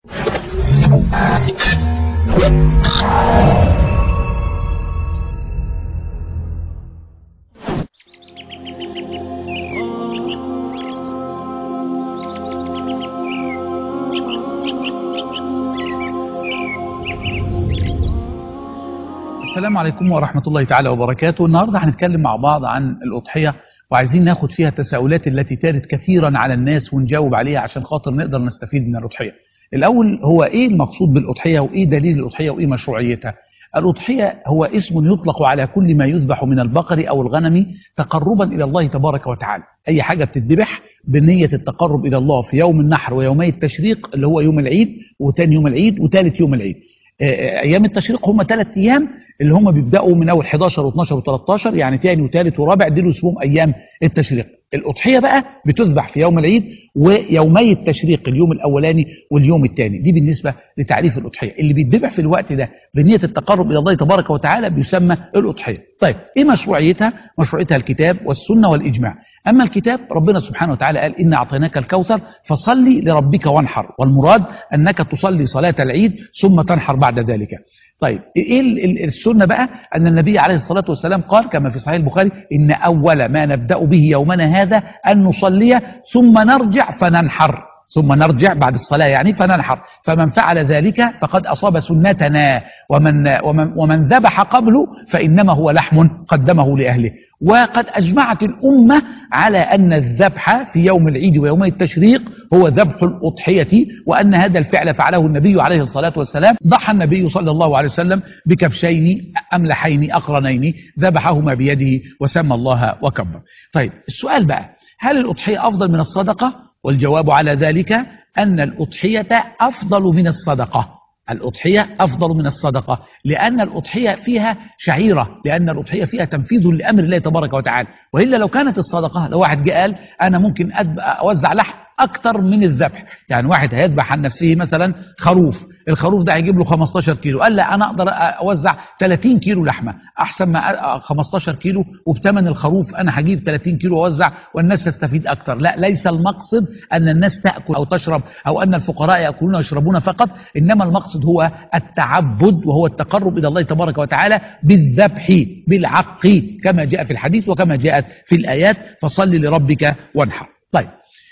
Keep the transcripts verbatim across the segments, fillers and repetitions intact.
السلام عليكم ورحمة الله تعالى وبركاته. النهاردة هنتكلم مع بعض عن الأضحية، وعايزين ناخد فيها التساؤلات التي تارد كثيرا على الناس ونجاوب عليها عشان خاطر نقدر نستفيد من الأضحية. الأول، هو إيه المقصود بالأضحية وإيه دليل الأضحية وإيه مشروعيتها؟ الأضحية هو اسم يطلق على كل ما يذبح من البقر أو الغنم تقربا إلى الله تبارك وتعالى. أي حاجة بتذبح بنية التقرب إلى الله في يوم النحر ويومي التشريق اللي هو يوم العيد وتاني يوم العيد وثالث يوم العيد. أيام التشريق هم ثلاث أيام اللي هم بيبدأوا من أول حداشر واثناشر وتلتاشر، يعني ثاني وثالث ورابع، دول اسمهم أيام التشريق. الأضحية بقى بتذبح في يوم العيد ويومي التشريق، اليوم الأولاني واليوم الثاني. دي بالنسبة لتعريف الأضحية. اللي بيتذبح في الوقت ده بنية التقرب إلى الله تبارك وتعالى بيسمى الأضحية. طيب إيه مشروعيتها؟ مشروعيتها الكتاب والسنة والإجماع. أما الكتاب، ربنا سبحانه وتعالى قال: إن أعطيناك الكوثر فصلي لربك وانحر، والمراد أنك تصلي صلاة العيد ثم تنحر بعد ذلك. طيب ايه السنة بقى؟ أن النبي عليه الصلاة والسلام قال كما في صحيح البخاري: إن أول ما نبدأ به يومنا هذا أن نصلي ثم نرجع فننحر، ثم نرجع بعد الصلاة يعني فننحر، فمن فعل ذلك فقد أصاب سنتنا، ومن, ومن, ومن ذبح قبله فإنما هو لحم قدمه لأهله. وقد أجمعت الأمة على أن الذبح في يوم العيد ويومي التشريق هو ذبح الأضحية، وأن هذا الفعل فعله النبي عليه الصلاة والسلام. ضحى النبي صلى الله عليه وسلم بكبشين أملحين أقرنين ذبحهما بيده وسمى الله وكبر. طيب السؤال بقى: هل الأضحية أفضل من الصدقة؟ والجواب على ذلك أن الأضحية أفضل من الصدقة. الأضحية أفضل من الصدقة لأن الأضحية فيها شعيرة، لأن الأضحية فيها تنفيذ لأمر الله تبارك وتعالى. وإلا لو كانت الصدقة، لو واحد جاء قال أنا ممكن أوزع لحم أكتر من الذبح، يعني واحد هيذبح عن نفسه مثلا خروف، الخروف ده هيجيب له خمستاشر كيلو، قال لا أنا أقدر أوزع ثلاثين كيلو لحمة أحسن ما خمستاشر كيلو، وبثمن الخروف أنا هجيب ثلاثين كيلو وأوزع والناس تستفيد أكتر. لا، ليس المقصد أن الناس تأكل أو تشرب أو أن الفقراء يأكلون ويشربون فقط، إنما المقصد هو التعبد، وهو التقرب إلى الله تبارك وتعالى بالذبح بالعق كما جاء في الحديث وكما جاءت في الآيات: فصل لربك وانحر. طيب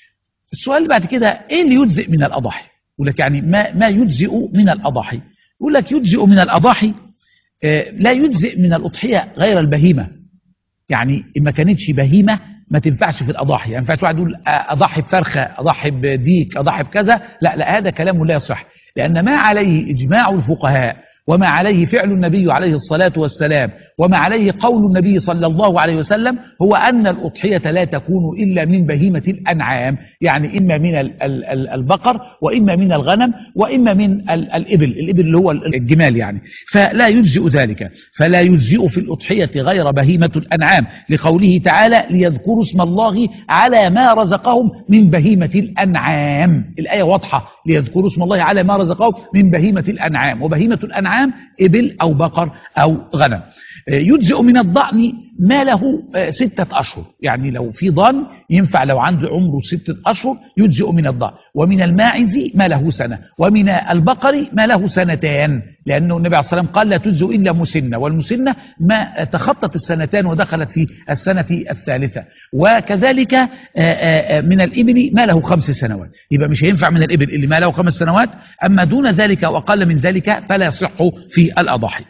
السؤال بعد كده: ايه اللي يجزئ من الأضاحي؟ يقول لك يعني ما ما يجزئ من الأضاحي. يقول لك يجزئ من الأضاحي، آه لا يجزئ من الأضحية غير البهيمة. يعني إن ما كانتش بهيمة ما تنفعش في الأضاحي. يعني ما ينفعش واحد يقول أضحي بفرخة، أضحي بديك، أضحي بكذا. لا لا، هذا كلام لا يصح، لأن ما عليه إجماع الفقهاء وما عليه فعل النبي عليه الصلاة والسلام وما عليه قول النبي صلى الله عليه وسلم هو أن الأضحية لا تكون إلا من بهيمة الأنعام، يعني إما من البقر وإما من الغنم وإما من الإبل، الإبل اللي هو الجمال يعني، فلا يجزئ ذلك. فلا يجزئ في الأضحية غير بهيمة الأنعام، لقوله تعالى: ليذكروا اسم الله على ما رزقهم من بهيمة الأنعام. الآية واضحة: ليذكروا اسم الله على ما رزقهم من بهيمة الأنعام، وبهيمة الأنعام إبل أو بقر أو غنم. يجزئ من الضأن ما له ستة أشهر، يعني لو في ضأن ينفع لو عنده عمره ستة أشهر يجزئ من الضأن. ومن الماعز ما له سنة، ومن البقر ما له سنتان، لأنه النبي عليه الصلاة والسلام قال: لا تجزئ إلا مسنة، والمسنة ما تخطت السنتان ودخلت في السنة الثالثة. وكذلك من الإبل ما له خمس سنوات، يبقى مش هينفع من الإبل اللي ما له خمس سنوات، أما دون ذلك وأقل من ذلك فلا يصح في الأضاحي.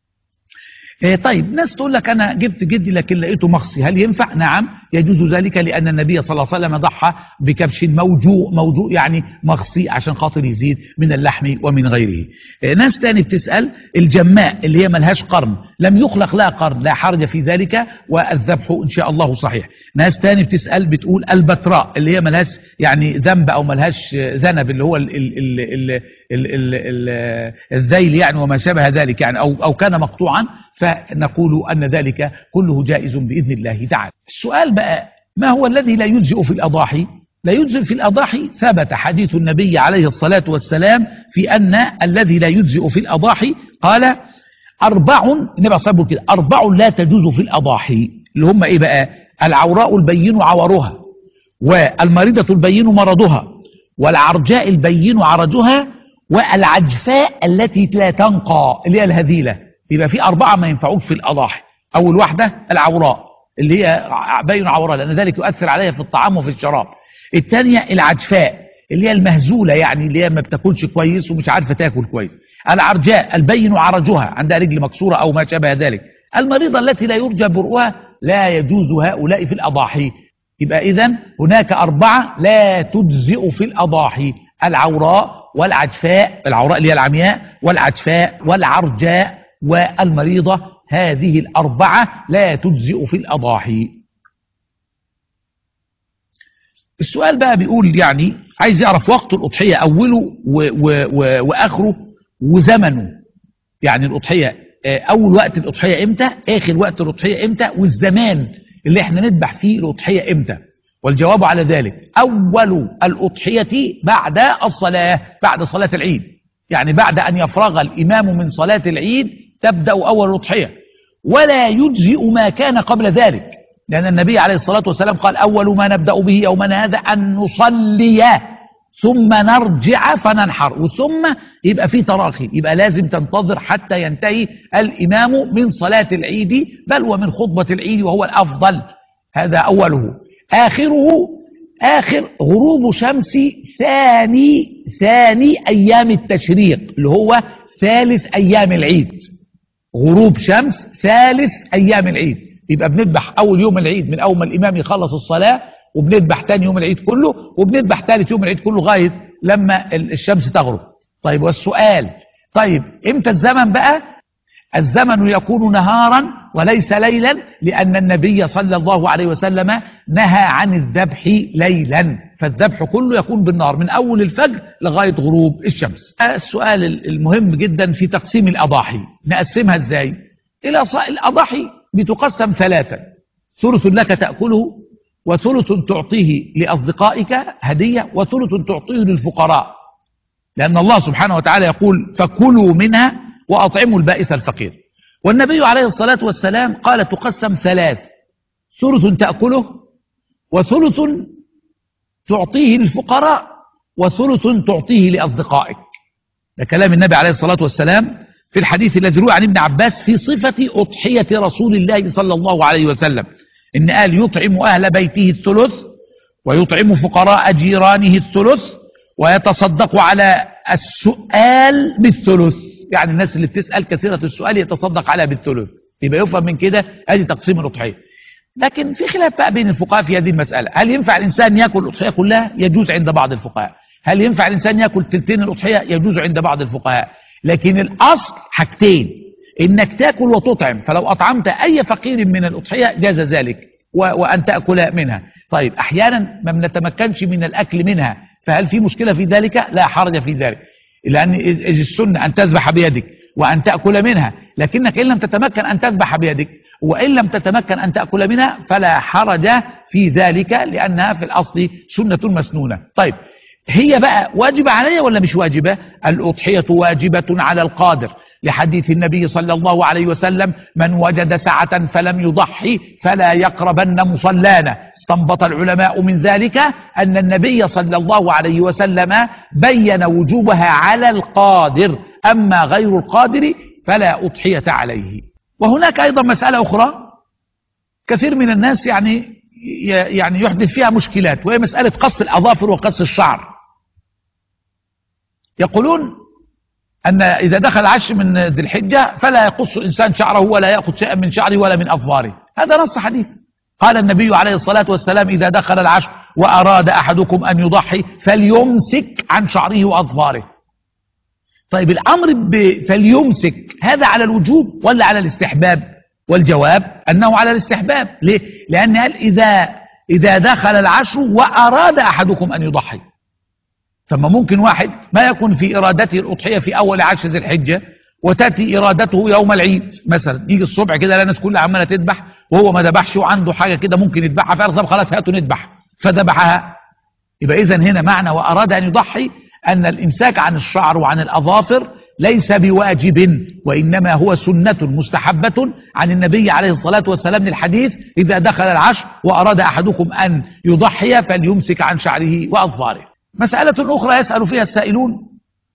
طيب ناس تقول لك أنا جبت جدي لكن لقيته مخصي، هل ينفع؟ نعم يجوز ذلك، لأن النبي صلى الله عليه وسلم ضحى بكبش موجوع، موجوع يعني مخصي عشان خاطر يزيد من اللحم ومن غيره. ناس تاني بتسأل: الجماء اللي هي ملهاش قرن، لم يخلق لها قرن، لا حرج في ذلك والذبح إن شاء الله صحيح. ناس تاني بتسأل بتقول: البتراء اللي هي ملهاش يعني ذنب أو ملهاش ذنب، اللي هو ال ال ال ال ال ال ال الذيل يعني وما شابه ذلك يعني، أو, أو كان مقطوعا، فنقول أن ذلك كله جائز بإذن الله تعالى. السؤال بقى: ما هو الذي لا يجزئ في الأضاحي؟ لا يجزئ في الأضاحي ثبت حديث النبي عليه الصلاة والسلام في أن الذي لا يجزئ في الأضاحي قال: أربع، النبي صلى الله عليه وسلم كده: أربع لا تجوز في الأضاحي، اللي هم إيه بقى؟ العوراء البين عورها، والمريضة البين مرضها، والعرجاء البين عرجها، والعجفاء التي لا تنقى اللي هي الهذيلة. يبقى في أربعة ما ينفعوك في الأضاحي. أول واحدة العوراء اللي هي بين عورة لأن ذلك يؤثر عليها في الطعام وفي الشراب. الثانية العجفاء اللي هي المهزولة يعني اللي هي ما بتاكلش كويس ومش عارفة تاكل كويس. العرجاء البين عرجها عندها رجل مكسورة أو ما شابه ذلك. المريضة التي لا يرجى برؤها لا يجوز هؤلاء في الأضاحي. يبقى إذن هناك أربعة لا تجزئ في الأضاحي: العوراء والعجفاء، العوراء اللي هي العمياء، والعجفاء والعرجاء والمريضة. هذه الأربعة لا تجزئ في الأضاحي. السؤال بقى بيقول يعني عايز يعرف وقت الأضحية أوله و و و وآخره وزمنه. يعني الأضحية أول وقت الأضحية إمتى، آخر وقت الأضحية إمتى، والزمان اللي احنا نذبح فيه الأضحية إمتى. والجواب على ذلك أول الأضحية بعد الصلاة، بعد صلاة العيد. يعني بعد أن يفرغ الإمام من صلاة العيد تبدأ أول الأضحية، ولا يجزئ ما كان قبل ذلك، لأن النبي عليه الصلاة والسلام قال أول ما نبدأ به يومنا هذا أن نصلي ثم نرجع فننحر، وثم يبقى في تراخي، يبقى لازم تنتظر حتى ينتهي الإمام من صلاة العيد بل ومن خطبة العيد وهو الأفضل. هذا أوله. آخره آخر غروب شمس ثاني ثاني أيام التشريق اللي هو ثالث أيام العيد. غروب شمس ثالث أيام العيد، يبقى بنذبح أول يوم العيد من أول ما الإمام يخلص الصلاة، وبنذبح تاني يوم العيد كله، وبنذبح ثالث يوم العيد كله لغاية لما الشمس تغرب. طيب والسؤال، طيب امتى الزمن بقى؟ الزمن يكون نهارا وليس ليلا، لأن النبي صلى الله عليه وسلم نهى عن الذبح ليلا، فالذبح كله يكون بالنهار من أول الفجر لغاية غروب الشمس. السؤال المهم جدا في تقسيم الأضاحي، نقسمها ازاي؟ الأضاحي بتقسم ثلاثة: ثلث لك تأكله، وثلث تعطيه لأصدقائك هدية، وثلث تعطيه للفقراء، لأن الله سبحانه وتعالى يقول فكلوا منها وأطعموا البائس الفقير. والنبي عليه الصلاة والسلام قال تقسم ثلاث: ثلث تأكله، وثلث تعطيه للفقراء، وثلث تعطيه لأصدقائك. ده كلام النبي عليه الصلاة والسلام في الحديث الذي روى عن ابن عباس في صفة أضحية رسول الله صلى الله عليه وسلم، إن قال يطعم أهل بيته الثلث، ويطعم فقراء جيرانه الثلث، ويتصدق على السؤال بالثلث. يعني الناس اللي بتسأل كثيرة السؤال يتصدق عليها بالثلث. يبقى يفهم من كده ادي تقسيم الأضحية. لكن في خلاف بقى بين الفقهاء في هذه المسألة: هل ينفع الإنسان يأكل الأضحية كلها؟ يجوز عند بعض الفقهاء. هل ينفع الإنسان يأكل ثلثين الأضحية؟ يجوز عند بعض الفقهاء. لكن الأصل حاجتين: إنك تأكل وتطعم، فلو أطعمت أي فقير من الأضحية جاز ذلك وأن تأكل منها. طيب أحيانا ما بنتمكنش من الأكل منها، فهل في مشكلة في ذلك؟ لا حرج في ذلك، لأن السنة أن تذبح بيدك وأن تأكل منها، لكنك إن لم تتمكن أن تذبح بيدك وإن لم تتمكن أن تأكل منها فلا حرج في ذلك، لأنها في الأصل سنة مسنونة. طيب هي بقى واجبة عليها ولا مش واجبة؟ الأضحية واجبة على القادر، لحديث النبي صلى الله عليه وسلم: من وجد سعة فلم يضحي فلا يقربن مصلانا. استنبط العلماء من ذلك أن النبي صلى الله عليه وسلم بين وجوبها على القادر، أما غير القادر فلا أضحية عليه. وهناك أيضا مسألة أخرى كثير من الناس يعني يعني يحدث فيها مشكلات، وهي مسألة قص الأظافر وقص الشعر. يقولون أن إذا دخل العشر من ذي الحجة فلا يقص الإنسان شعره ولا يأخذ شيئا من شعره ولا من أظفاره. هذا نص حديث. قال النبي عليه الصلاة والسلام: إذا دخل العشر وأراد أحدكم أن يضحي فليمسك عن شعره وأظفاره. طيب الأمر فليمسك هذا على الوجوب ولا على الاستحباب؟ والجواب أنه على الاستحباب. ليه؟ لأن قال إذا, إذا دخل العشر وأراد أحدكم أن يضحي. ثم ممكن واحد ما يكون في إرادته الأضحية في أول عشر ذي الحجة، وتأتي إرادته يوم العيد مثلا، يجي الصبح كده الناس كلها عمالة تذبح وهو ما ذبحش وعنده حاجة كده ممكن يذبحها، فقال طب خلاص هاتوا نذبح، فذبحها. يبقى إذن هنا معنى وأراد أن يضحي أن الإمساك عن الشعر وعن الأظافر ليس بواجب، وإنما هو سنة مستحبة عن النبي عليه الصلاة والسلام للحديث: إذا دخل العشر وأراد أحدكم أن يضحي فليمسك عن شعره وأظفاره. مسألة أخرى يسأل فيها السائلون: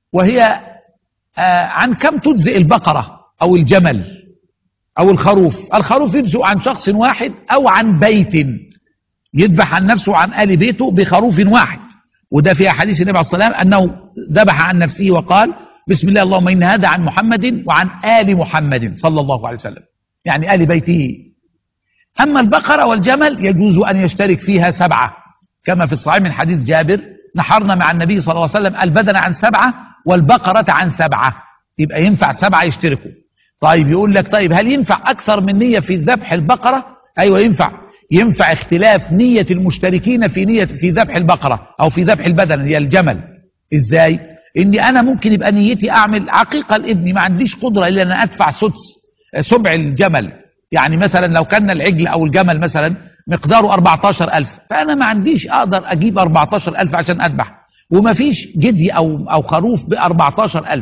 وهي عن كم تجزئ البقرة أو الجمل أو الخروف. الخروف يجزئ عن شخص واحد أو عن بيت، يذبح عن نفسه وعن آل بيته بخروف واحد. وده فيها حديث النبي عليه الصلاة والسلام أنه ذبح عن نفسه وقال بسم الله اللهم إن هذا عن محمد وعن آل محمد صلى الله عليه وسلم، يعني آل بيته. أما البقرة والجمل يجوز أن يشترك فيها سبعة، كما في الصحيح من حديث جابر نحرنا مع النبي صلى الله عليه وسلم البدن عن سبعة والبقرة عن سبعة، يبقى ينفع سبعة يشتركوا. طيب يقول لك طيب هل ينفع أكثر من نية في ذبح البقرة؟ أيوة ينفع. ينفع اختلاف نية المشتركين في نية في ذبح البقرة أو في ذبح البدن هي الجمل. إزاي؟ إني أنا ممكن يبقى نيتي أعمل عقيقة لابني، ما عنديش قدرة إلا أن أدفع سدس سبع الجمل. يعني مثلا لو كان العجل أو الجمل مثلا مقداره أربعة عشر ألف، فأنا ما عنديش أقدر أجيب أربعة عشر ألف عشان أذبح، وما فيش جدي أو أو خروف ب أربعة عشر ألف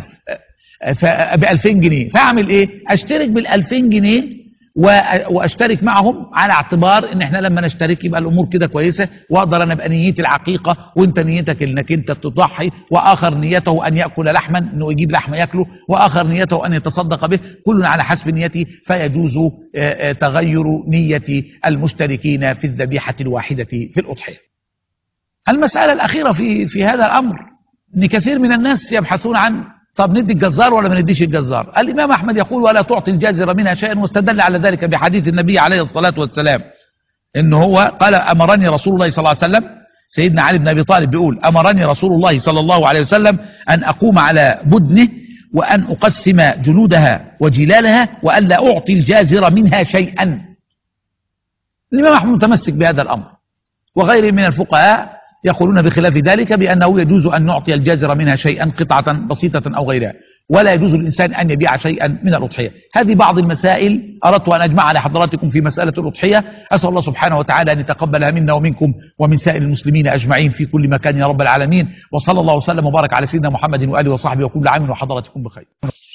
ب ألفين جنيه، فأعمل إيه؟ أشترك بال ألفين جنيه واشترك معهم على اعتبار ان احنا لما نشترك يبقى الامور كده كويسه، واقدر انا ابقى نيتي العقيقه وانت نيتك انك انت تضحي، واخر نيته ان ياكل لحما انه يجيب لحمه ياكله، واخر نيته ان يتصدق به، كل على حسب نيته. فيجوز تغير نيه المشتركين في الذبيحه الواحده في الاضحيه. المساله الاخيره في في هذا الامر ان كثير من الناس يبحثون عن طب ندي الجزار ولا ما نديش الجزار. الإمام أحمد يقول ولا تعطي الجازر منها شيئا، واستدل على ذلك بحديث النبي عليه الصلاة والسلام إن هو قال أمرني رسول الله صلى الله عليه وسلم، سيدنا علي بن أبي طالب بيقول أمرني رسول الله صلى الله عليه وسلم أن أقوم على بدنه وأن أقسم جنودها وجلالها وأن لا أعطي الجازر منها شيئا. الإمام أحمد متمسك بهذا الأمر، وغيره من الفقهاء يقولون بخلاف ذلك بأنه يجوز أن نعطي الجازر منها شيئا قطعة بسيطة أو غيرها، ولا يجوز للإنسان أن يبيع شيئا من الأضحية. هذه بعض المسائل أردت أن أجمع لحضراتكم في مسألة الأضحية. أسأل الله سبحانه وتعالى أن يتقبلها منا ومنكم ومن سائر المسلمين أجمعين في كل مكان يا رب العالمين. وصلى الله وسلم وبارك على سيدنا محمد وآله وصحبه، وكل عام وحضراتكم بخير.